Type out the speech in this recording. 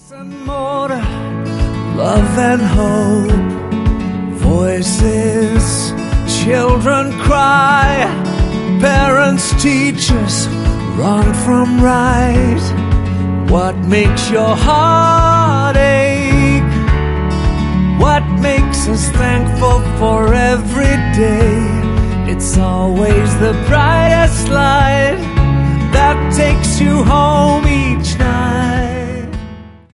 And more love and hope, voices, children cry, parents, teachers, wrong from right. What makes your heart ache? What makes us thankful for every day? It's always the brightest light that takes you home each night.